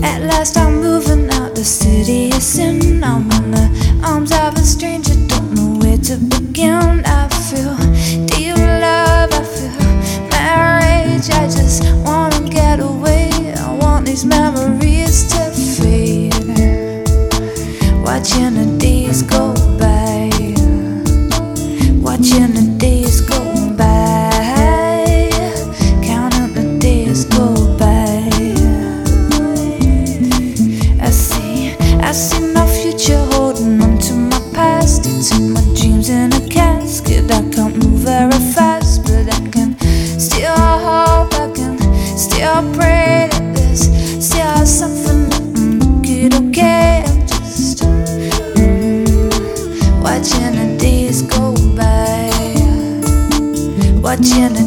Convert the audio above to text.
At last I'm moving out, the city is sin. I'm in the arms of a stranger, don't know where to begin. I feel deep love, I feel marriage. I just wanna get away, I want these memories to fade. Watching the days go by, watching the days go by, counting the days go by. I see my future holding on to my past. You took my dreams in a casket. I can't move very fast, but I can still hope, I can still pray that there's still something that could okay. I'm just watching the days go by, watching the